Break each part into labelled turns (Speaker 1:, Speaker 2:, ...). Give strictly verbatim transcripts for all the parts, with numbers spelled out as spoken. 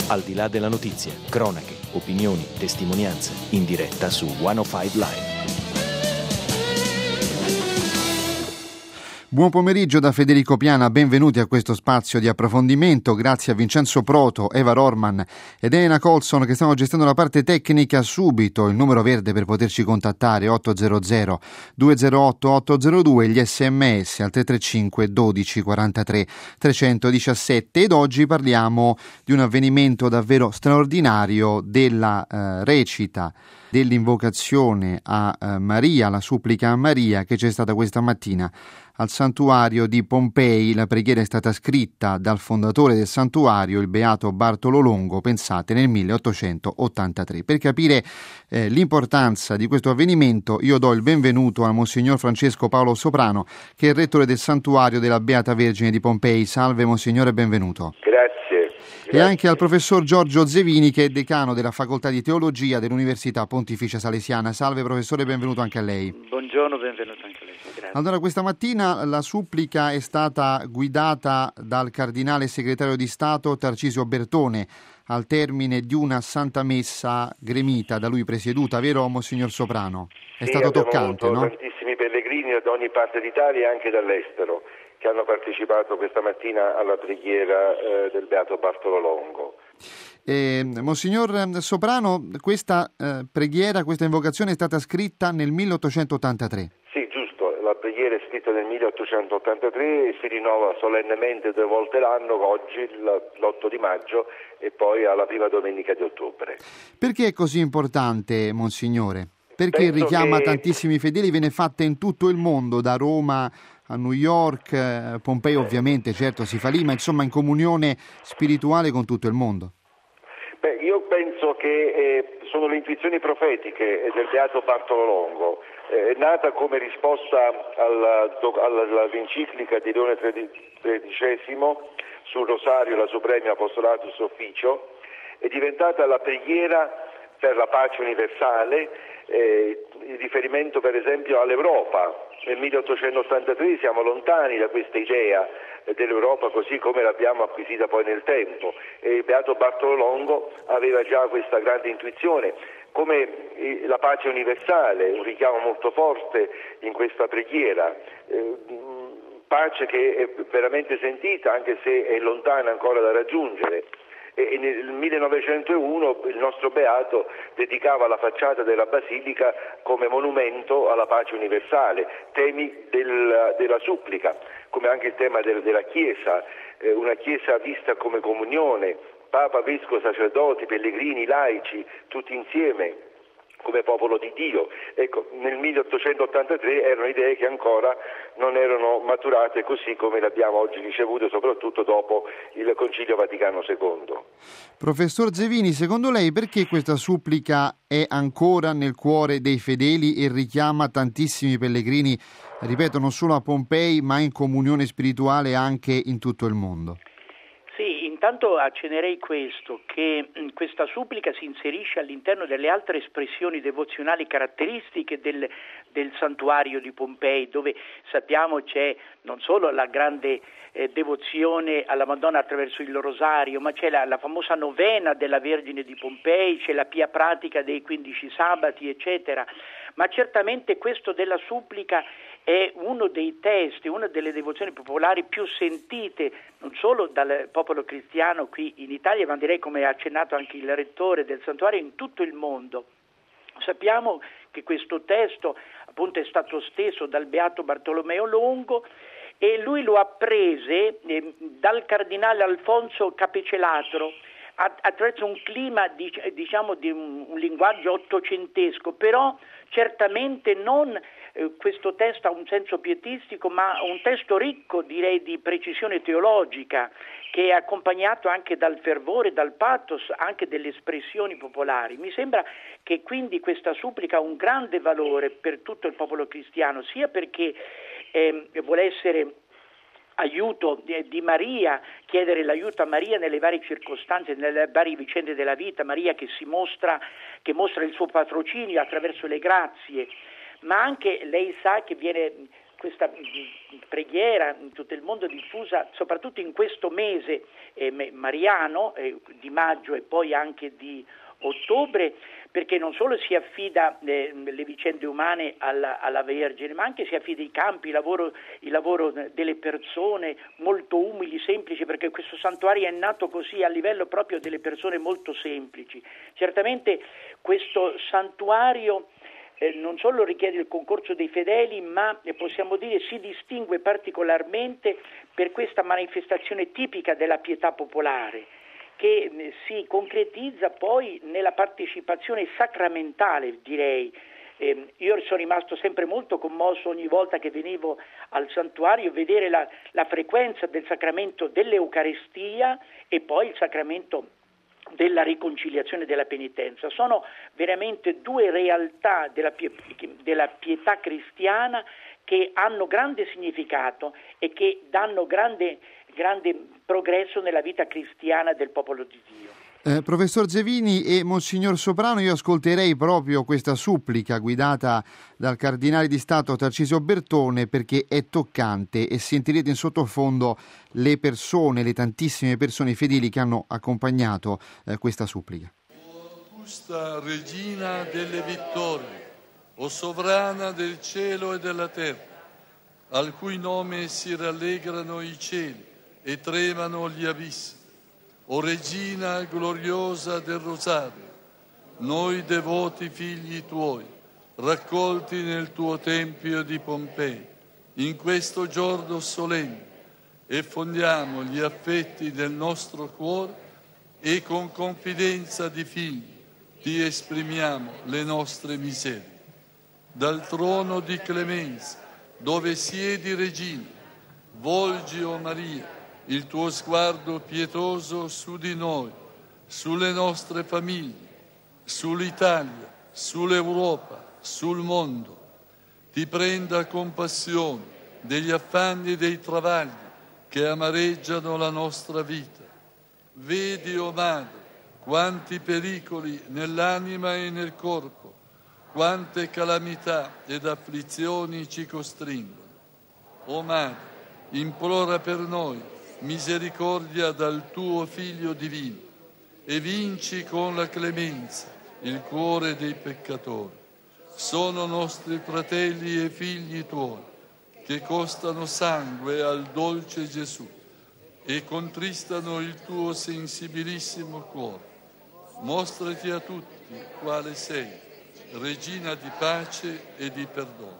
Speaker 1: Al di là della notizia, cronache, opinioni, testimonianze, in diretta su centocinque Live.
Speaker 2: Buon pomeriggio da Federico Piana, benvenuti a questo spazio di approfondimento. Grazie a Vincenzo Proto, Eva Rorman ed Elena Colson che stanno gestendo la parte tecnica. Subito il numero verde per poterci contattare otto zero zero due zero otto otto zero due, gli sms al tre tre cinque dodici quarantatré trecentodiciassette, ed oggi parliamo di un avvenimento davvero straordinario, della eh, recita dell'invocazione a eh, Maria, la supplica a Maria che c'è stata questa mattina al santuario di Pompei. La preghiera è stata scritta dal fondatore del santuario, il beato Bartolo Longo, pensate, nel milleottocentottantatré. Per capire eh, l'importanza di questo avvenimento, io do il benvenuto a Monsignor Francesco Paolo Soprano, che è il rettore del santuario della Beata Vergine di Pompei. Salve Monsignore, benvenuto.
Speaker 3: Grazie.
Speaker 2: E anche al professor Giorgio Zevini, che è decano della Facoltà di Teologia dell'Università Pontificia Salesiana. Salve professore, benvenuto anche a lei.
Speaker 3: Buongiorno, benvenuto anche a lei. Grazie.
Speaker 2: Allora, questa mattina la supplica è stata guidata dal cardinale segretario di Stato Tarcisio Bertone al termine di una Santa Messa gremita da lui presieduta, vero Monsignor Soprano? È
Speaker 3: sì,
Speaker 2: stato toccante,
Speaker 3: avuto
Speaker 2: no?
Speaker 3: Tantissimi pellegrini da ogni parte d'Italia e anche dall'estero che hanno partecipato questa mattina alla preghiera eh, del beato Bartolo Longo.
Speaker 2: Eh, Monsignor Soprano, questa eh, preghiera, questa invocazione è stata scritta nel milleottocentottantatré.
Speaker 3: Sì, giusto, la preghiera è scritta nel milleottocentottantatré e si rinnova solennemente due volte l'anno, oggi l'otto di maggio e poi alla prima domenica di ottobre. Perché
Speaker 2: è così importante, Monsignore? Perché
Speaker 3: Penso
Speaker 2: richiama
Speaker 3: che...
Speaker 2: tantissimi fedeli, viene fatta in tutto il mondo, da Roma a New York, eh, Pompei ovviamente, certo si fa lì, ma insomma in comunione spirituale con tutto il mondo.
Speaker 3: Beh, io penso che eh, sono le intuizioni profetiche del beato Bartolo Longo, eh, nata come risposta alla, alla, all'enciclica di Leone tredicesimo sul Rosario, la Suprema Apostolatus Officio, è diventata la preghiera per la pace universale, eh, in riferimento per esempio all'Europa. Nel milleottocentottantatré siamo lontani da questa idea dell'Europa così come l'abbiamo acquisita poi nel tempo, e il beato Bartolo Longo aveva già questa grande intuizione, come la pace universale, un richiamo molto forte in questa preghiera, eh, pace che è veramente sentita anche se è lontana ancora da raggiungere. E nel millenovecentouno il nostro beato dedicava la facciata della basilica come monumento alla pace universale, temi del, della supplica, come anche il tema del, della Chiesa, eh, una Chiesa vista come comunione, Papa, Vescovo, sacerdoti, pellegrini, laici, tutti insieme come popolo di Dio. Ecco, nel milleottocentottantatré erano idee che ancora non erano maturate così come le abbiamo oggi ricevute, soprattutto dopo il Concilio Vaticano secondo.
Speaker 2: Professor Zevini, secondo lei perché questa supplica è ancora nel cuore dei fedeli e richiama tantissimi pellegrini, ripeto, non solo a Pompei ma in comunione spirituale anche in tutto il mondo?
Speaker 4: Sì, intanto accennerei questo, che questa supplica si inserisce all'interno delle altre espressioni devozionali caratteristiche del, del santuario di Pompei, dove sappiamo c'è non solo la grande eh, devozione alla Madonna attraverso il rosario, ma c'è la, la famosa novena della Vergine di Pompei, c'è la pia pratica dei quindici sabati, eccetera. Ma certamente questo della supplica è uno dei testi, una delle devozioni popolari più sentite non solo dal popolo cristiano qui in Italia, ma direi, come ha accennato anche il rettore del santuario, in tutto il mondo. Sappiamo che questo testo appunto è stato steso dal beato Bartolomeo Longo e lui lo apprese eh, dal cardinale Alfonso Capecelatro attraverso un clima di, diciamo di un, un linguaggio ottocentesco, però certamente non eh, questo testo ha un senso pietistico, ma un testo ricco, direi, di precisione teologica, che è accompagnato anche dal fervore, dal pathos, anche delle espressioni popolari. Mi sembra che quindi questa supplica ha un grande valore per tutto il popolo cristiano, sia perché eh, vuole essere aiuto di Maria, chiedere l'aiuto a Maria nelle varie circostanze, nelle varie vicende della vita, Maria che si mostra, che mostra il suo patrocinio attraverso le grazie, ma anche lei sa che viene questa preghiera in tutto il mondo diffusa soprattutto in questo mese eh, mariano eh, di maggio e poi anche di ottobre, perché non solo si affida eh, le vicende umane alla, alla Vergine, ma anche si affida i campi, il lavoro, il lavoro delle persone molto umili, semplici, perché questo santuario è nato così a livello proprio delle persone molto semplici. Certamente questo santuario eh, non solo richiede il concorso dei fedeli, ma eh, possiamo dire si distingue particolarmente per questa manifestazione tipica della pietà popolare, che si concretizza poi nella partecipazione sacramentale, direi. Eh, io sono rimasto sempre molto commosso ogni volta che venivo al santuario vedere la, la frequenza del sacramento dell'Eucaristia e poi il sacramento della riconciliazione e della penitenza. Sono veramente due realtà della, pie- della pietà cristiana che hanno grande significato e che danno grande grande progresso nella vita cristiana del popolo di Dio.
Speaker 2: Eh, professor Zevini e Monsignor Soprano, io ascolterei proprio questa supplica guidata dal Cardinale di Stato Tarcisio Bertone, perché è toccante e sentirete in sottofondo le persone, le tantissime persone fedeli che hanno accompagnato eh, questa supplica.
Speaker 5: O augusta regina delle vittorie, o sovrana del cielo e della terra, al cui nome si rallegrano i cieli e tremano gli abissi, o Regina gloriosa del Rosario, noi devoti figli tuoi, raccolti nel tuo Tempio di Pompei, in questo giorno solenne, effondiamo gli affetti del nostro cuore e con confidenza di figli ti esprimiamo le nostre miserie. Dal trono di clemenza, dove siedi Regina, volgi, o Maria, il tuo sguardo pietoso su di noi, sulle nostre famiglie, sull'Italia, sull'Europa, sul mondo. Ti prenda compassione degli affanni e dei travagli che amareggiano la nostra vita. Vedi, o Madre, quanti pericoli nell'anima e nel corpo, quante calamità ed afflizioni ci costringono. O Madre, implora per noi misericordia dal tuo Figlio divino e vinci con la clemenza il cuore dei peccatori. Sono nostri fratelli e figli tuoi che costano sangue al dolce Gesù e contristano il tuo sensibilissimo cuore. Mostrati a tutti quale sei, Regina di pace e di perdono.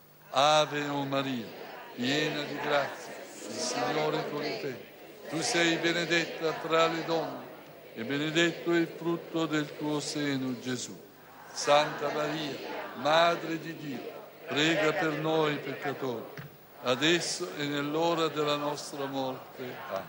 Speaker 5: Ave o Maria, piena di grazia, il Signore è con te. Tu sei benedetta tra le donne e benedetto è il frutto del tuo seno, Gesù. Santa Maria, Madre di Dio, prega per noi peccatori, adesso e nell'ora della nostra morte. Amen.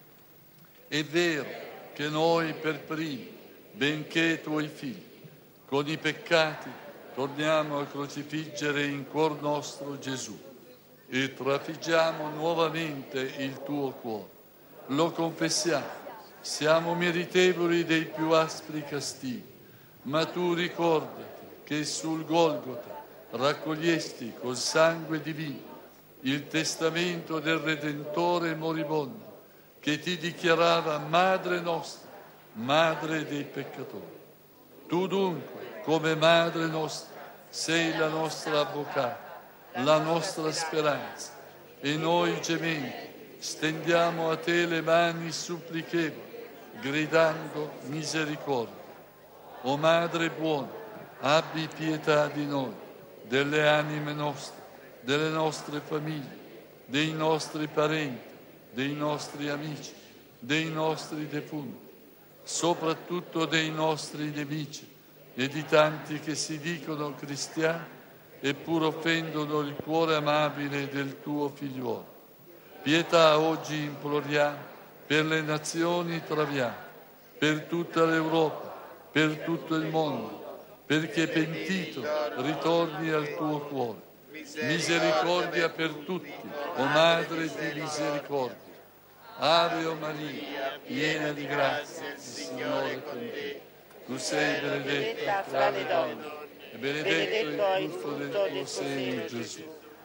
Speaker 5: È vero che noi per primi, benché tuoi figli, con i peccati torniamo a crocifiggere in cuor nostro Gesù e trafiggiamo nuovamente il tuo cuore. Lo confessiamo, siamo meritevoli dei più aspri castighi, ma tu ricordati che sul Golgota raccogliesti col sangue divino il testamento del Redentore moribondo che ti dichiarava Madre nostra, Madre dei peccatori. Tu dunque, come Madre nostra, sei la nostra avvocata, la nostra speranza, e noi gementi stendiamo a te le mani supplichevoli, gridando misericordia. O Madre buona, abbi pietà di noi, delle anime nostre, delle nostre famiglie, dei nostri parenti, dei nostri amici, dei nostri defunti, soprattutto dei nostri nemici e di tanti che si dicono cristiani eppure offendono il cuore amabile del tuo figliuolo. Pietà oggi imploriamo per le nazioni traviate, per tutta l'Europa, per tutto il mondo, perché pentito ritorni al tuo cuore. Misericordia per tutti, o Madre di misericordia. Ave o Maria, piena di grazia, il Signore è con te. Tu sei benedetta tra le donne, e benedetto il frutto del tuo seno, Gesù.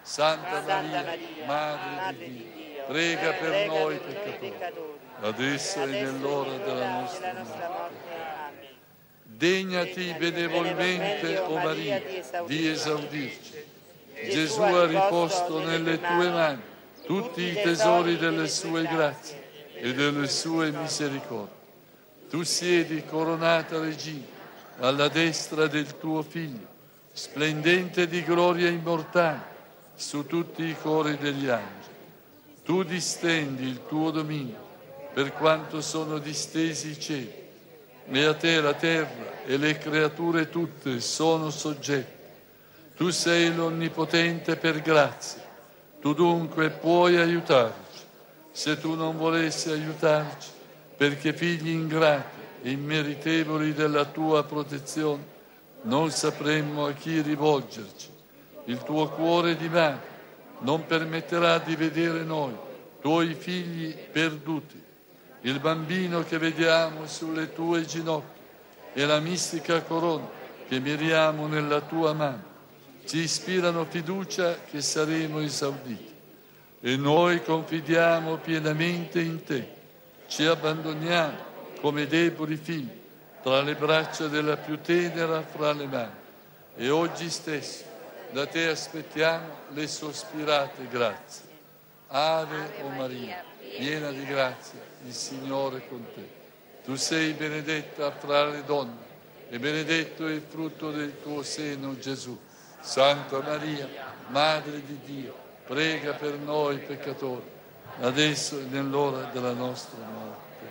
Speaker 5: Santa Maria, Madre di Dio, prega per noi peccatori, adesso e nell'ora della nostra morte. Degnati benevolmente, o Maria, di esaudirci. Gesù ha riposto nelle tue mani tutti i tesori delle sue grazie e delle sue misericordie. Tu siedi coronata regina alla destra del tuo Figlio, splendente di gloria immortale su tutti i cori degli angeli. Tu distendi il tuo dominio per quanto sono distesi i cieli, e a te la terra e le creature tutte sono soggette. Tu sei l'Onnipotente per grazia, tu dunque puoi aiutarci. Se tu non volessi aiutarci, perché figli ingrati e immeritevoli della tua protezione, non sapremmo a chi rivolgerci. Il tuo cuore di madre non permetterà di vedere noi, tuoi figli perduti. Il bambino che vediamo sulle tue ginocchia e la mistica corona che miriamo nella tua mano ci ispirano fiducia che saremo esauditi. E noi confidiamo pienamente in te. Ci abbandoniamo come deboli figli tra le braccia della più tenera fra le mani. E oggi stesso da te aspettiamo le sospirate grazie. Ave, o Maria, piena di grazia, il Signore è con te. Tu sei benedetta fra le donne e benedetto è il frutto del tuo seno, Gesù. Santa Maria, Madre di Dio, prega per noi peccatori, adesso e nell'ora della nostra morte.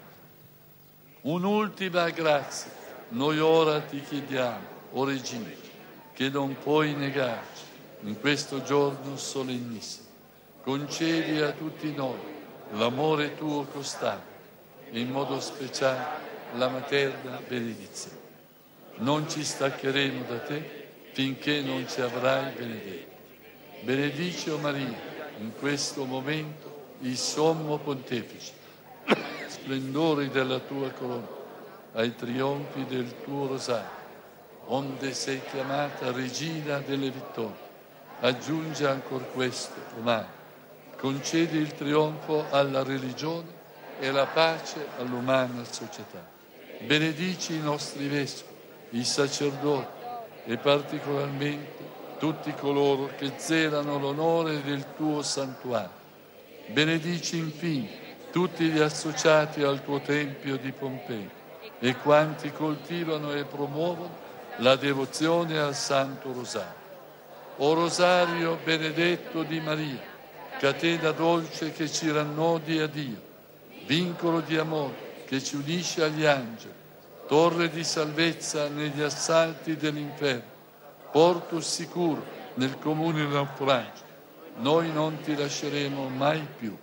Speaker 5: Un'ultima grazia noi ora ti chiediamo, o Regina, che non puoi negarci in questo giorno solennissimo. Concedi a tutti noi l'amore tuo costante e in modo speciale la materna benedizione. Non ci staccheremo da te finché non ci avrai benedetto. Benedici, o Maria, in questo momento il sommo pontefice, splendori della tua corona, ai trionfi del tuo rosario, onde sei chiamata Regina delle vittorie. Aggiunge ancor questo, o Madre, concedi il trionfo alla religione e la pace all'umana società. Benedici i nostri vescovi, i sacerdoti e particolarmente tutti coloro che zelano l'onore del tuo santuario. Benedici infine tutti gli associati al tuo Tempio di Pompei e quanti coltivano e promuovono la devozione al Santo Rosario. O Rosario benedetto di Maria, catena dolce che ci rannodi a Dio, vincolo di amore che ci unisce agli angeli, torre di salvezza negli assalti dell'inferno, porto sicuro nel comune naufragio, noi non ti lasceremo mai più.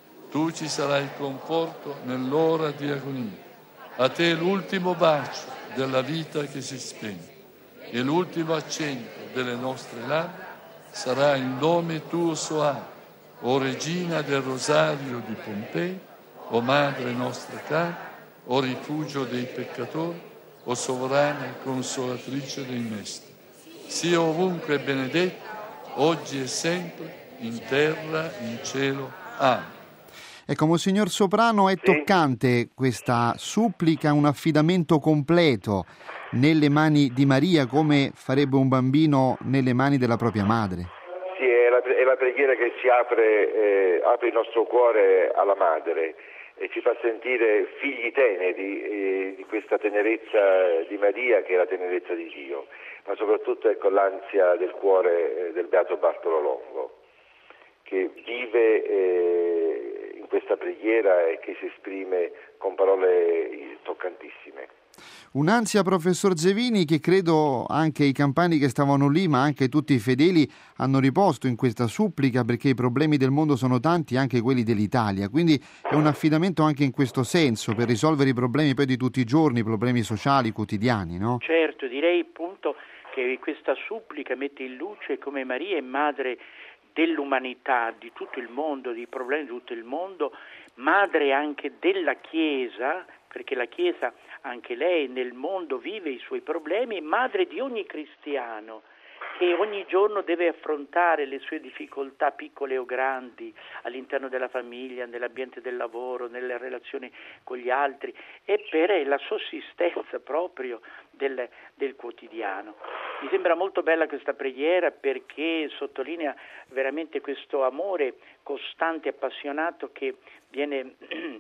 Speaker 5: Tu ci sarai conforto nell'ora di agonia. A te l'ultimo bacio della vita che si spegne e l'ultimo accento delle nostre labbra sarà il nome tuo soave, o Regina del Rosario di Pompei, o Madre nostra cara, o rifugio dei peccatori, o sovrana e consolatrice dei mestri. Sia ovunque benedetto, oggi e sempre, in terra, in cielo. Amen.
Speaker 2: Ecco, Monsignor Soprano, è toccante questa supplica, un affidamento completo nelle mani di Maria, come farebbe un bambino nelle mani della propria madre.
Speaker 3: Sì, è la, è la preghiera che ci apre, eh, apre il nostro cuore alla madre e ci fa sentire figli teneri eh, di questa tenerezza di Maria, che è la tenerezza di Dio, ma soprattutto ecco l'ansia del cuore eh, del Beato Bartolo Longo, che vive eh, in questa preghiera e che si esprime con parole toccantissime.
Speaker 2: Un'ansia, professor Zevini, che credo anche i campani che stavano lì, ma anche tutti i fedeli, hanno riposto in questa supplica, perché i problemi del mondo sono tanti, anche quelli dell'Italia. Quindi è un affidamento anche in questo senso, per risolvere i problemi poi di tutti i giorni, i problemi sociali, quotidiani, no?
Speaker 4: Certo, direi appunto che questa supplica mette in luce come Maria è madre dell'umanità, di tutto il mondo, dei problemi di tutto il mondo, madre anche della Chiesa, perché la Chiesa anche lei nel mondo vive i suoi problemi, madre di ogni cristiano, che ogni giorno deve affrontare le sue difficoltà piccole o grandi all'interno della famiglia, nell'ambiente del lavoro, nelle relazioni con gli altri e per la sussistenza proprio del, del quotidiano. Mi sembra molto bella questa preghiera perché sottolinea veramente questo amore costante e appassionato che viene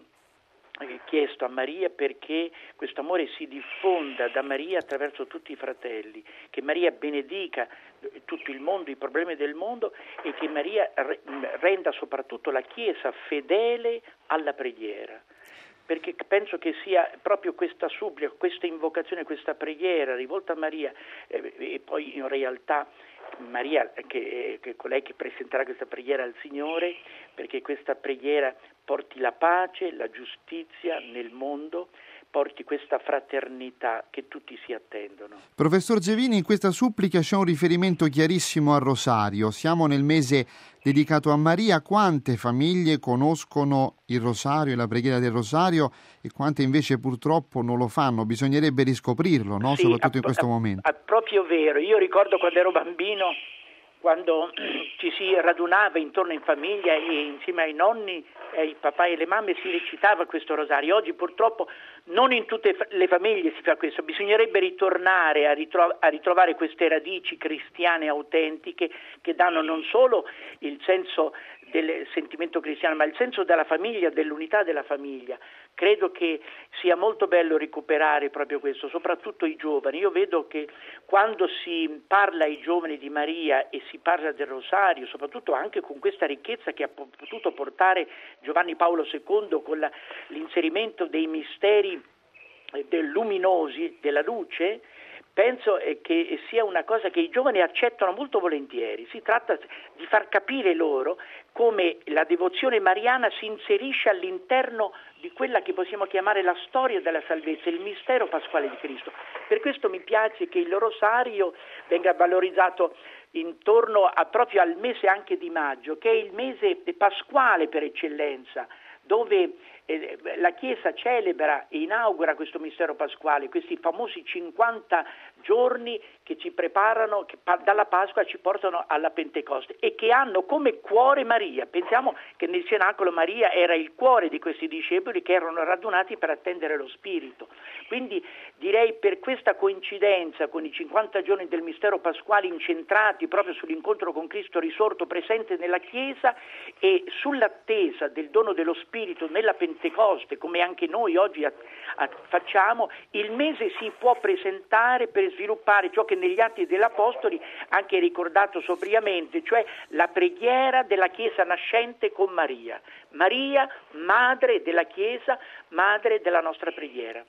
Speaker 4: chiesto a Maria, perché questo amore si diffonda da Maria attraverso tutti i fratelli, che Maria benedica tutto il mondo, i problemi del mondo, e che Maria renda soprattutto la Chiesa fedele alla preghiera. Perché penso che sia proprio questa supplica, questa invocazione, questa preghiera rivolta a Maria eh, e poi in realtà Maria che è colei che presenterà questa preghiera al Signore, perché questa preghiera porti la pace, la giustizia nel mondo, porti questa fraternità che tutti si attendono.
Speaker 2: Professor Gevini, in questa supplica c'è un riferimento chiarissimo al rosario. Siamo nel mese dedicato a Maria. Quante famiglie conoscono il rosario e la preghiera del rosario e quante invece purtroppo non lo fanno? Bisognerebbe riscoprirlo, no?
Speaker 4: Sì,
Speaker 2: soprattutto
Speaker 4: a,
Speaker 2: in questo
Speaker 4: a,
Speaker 2: momento.
Speaker 4: È proprio vero. Io ricordo quando ero bambino, quando ci si radunava intorno in famiglia e insieme ai nonni, ai papà e alle mamme si recitava questo rosario. Oggi purtroppo non in tutte le famiglie si fa questo. Bisognerebbe ritornare a, ritro- a ritrovare queste radici cristiane autentiche che danno non solo il senso del sentimento cristiano, ma il senso della famiglia, dell'unità della famiglia. Credo che sia molto bello recuperare proprio questo, soprattutto i giovani. Io vedo che quando si parla ai giovani di Maria e si parla del rosario, soprattutto anche con questa ricchezza che ha potuto portare Giovanni Paolo secondo con la, l'inserimento dei misteri del luminosi, della luce, penso che sia una cosa che i giovani accettano molto volentieri. Si tratta di far capire loro come la devozione mariana si inserisce all'interno di quella che possiamo chiamare la storia della salvezza, il mistero pasquale di Cristo. Per questo mi piace che il rosario venga valorizzato intorno a, proprio al mese anche di maggio, che è il mese pasquale per eccellenza, dove eh, la Chiesa celebra e inaugura questo mistero pasquale, questi famosi cinquanta giorni che ci preparano, che pa- dalla Pasqua ci portano alla Pentecoste e che hanno come cuore Maria. Pensiamo che nel Cenacolo Maria era il cuore di questi discepoli che erano radunati per attendere lo Spirito. Quindi direi, per questa coincidenza con i cinquanta giorni del mistero pasquale incentrati proprio sull'incontro con Cristo risorto presente nella Chiesa e sull'attesa del dono dello Spirito nella Pentecoste, come anche noi oggi a, a, facciamo, il mese si può presentare per sviluppare ciò che negli Atti degli Apostoli anche ricordato sobriamente, cioè la preghiera della Chiesa nascente con Maria. Maria, madre della Chiesa, madre della nostra preghiera.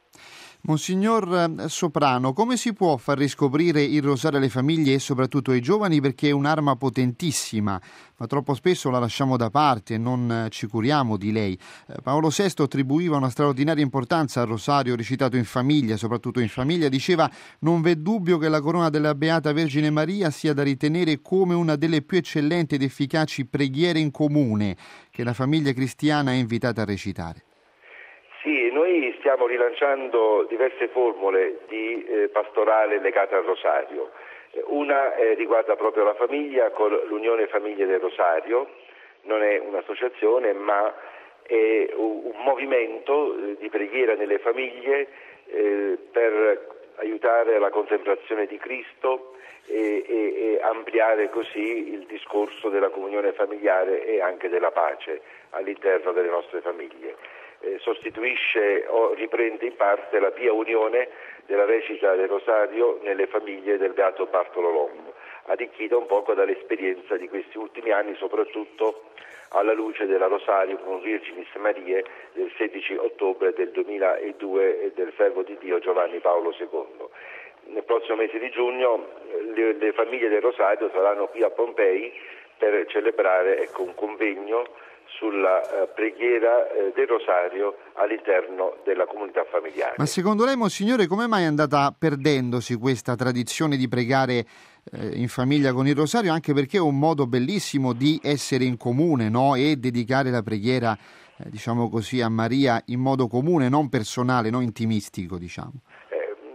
Speaker 2: Monsignor Soprano, come si può far riscoprire il rosario alle famiglie e soprattutto ai giovani, perché è un'arma potentissima, ma troppo spesso la lasciamo da parte e non ci curiamo di lei. Paolo sesto attribuiva una straordinaria importanza al rosario recitato in famiglia, soprattutto in famiglia. Diceva: non v'è dubbio che la corona della Beata Vergine Maria sia da ritenere come una delle più eccellenti ed efficaci preghiere in comune che la famiglia cristiana è invitata a recitare.
Speaker 3: Sì, noi stiamo rilanciando diverse formule di eh, pastorale legate al rosario. Una eh, riguarda proprio la famiglia con l'Unione Famiglie del Rosario, non è un'associazione ma è un, un movimento eh, di preghiera nelle famiglie eh, per aiutare la contemplazione di Cristo e, e, e ampliare così il discorso della comunione familiare e anche della pace all'interno delle nostre famiglie. Eh, sostituisce o riprende in parte la pia unione della recita del rosario nelle famiglie del Beato Bartolo Longo, arricchita un poco dall'esperienza di questi ultimi anni, soprattutto alla luce della Rosario con Virginis Mariae del sedici ottobre del duemiladue e del Servo di Dio Giovanni Paolo secondo. Nel prossimo mese di giugno le, le famiglie del Rosario saranno qui a Pompei per celebrare ecco, un convegno sulla uh, preghiera uh, del rosario all'interno della comunità familiare.
Speaker 2: Ma secondo lei, Monsignore, come mai è andata perdendosi questa tradizione di pregare eh, in famiglia con il rosario? Anche perché è un modo bellissimo di essere in comune, no? E dedicare la preghiera, eh, diciamo così, a Maria in modo comune, non personale, non intimistico, diciamo.
Speaker 3: Eh, io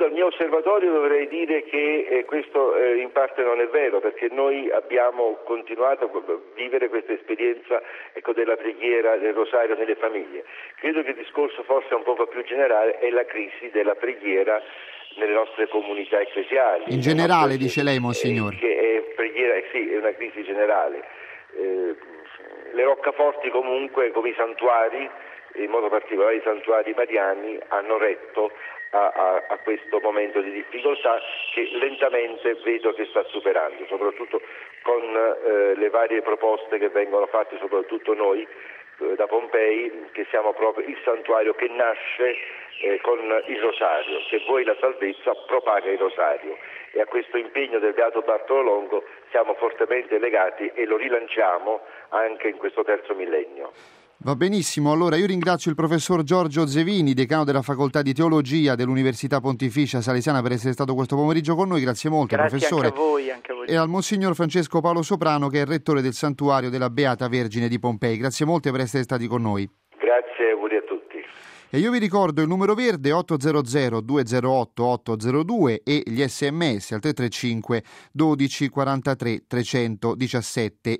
Speaker 3: dal mio osservatorio dovrei dire che eh, questo eh, in parte non è vero, perché noi abbiamo continuato a vivere questa esperienza, ecco, della preghiera del rosario nelle famiglie. Credo che il discorso forse un po' più generale è la crisi della preghiera nelle nostre comunità ecclesiali.
Speaker 2: In generale,
Speaker 3: nostre,
Speaker 2: dice lei, Monsignor.
Speaker 3: Eh, che è preghiera, eh, sì, è una crisi generale. Eh, le roccaforti comunque, come i santuari, in modo particolare i santuari mariani, hanno retto a, a, a questo momento di difficoltà che lentamente vedo che sta superando, soprattutto con eh, le varie proposte che vengono fatte, soprattutto noi eh, da Pompei, che siamo proprio il santuario che nasce eh, con il rosario. Se vuoi la salvezza, propaga il rosario, e a questo impegno del Beato Bartolo Longo siamo fortemente legati e lo rilanciamo anche in questo terzo millennio.
Speaker 2: Va benissimo, allora io ringrazio il professor Giorgio Zevini, decano della Facoltà di Teologia dell'Università Pontificia Salesiana, per essere stato questo pomeriggio con noi. Grazie molto,
Speaker 4: Grazie
Speaker 2: professore.
Speaker 4: Anche a voi, anche a voi.
Speaker 2: E al Monsignor Francesco Paolo Soprano, che è il rettore del Santuario della Beata Vergine di Pompei. Grazie molte per essere stati con noi.
Speaker 3: Grazie, auguri a tutti.
Speaker 2: E io vi ricordo il numero verde otto zero zero due zero otto otto zero due e gli sms al tre tre cinque dodici quarantatré trecentodiciassette.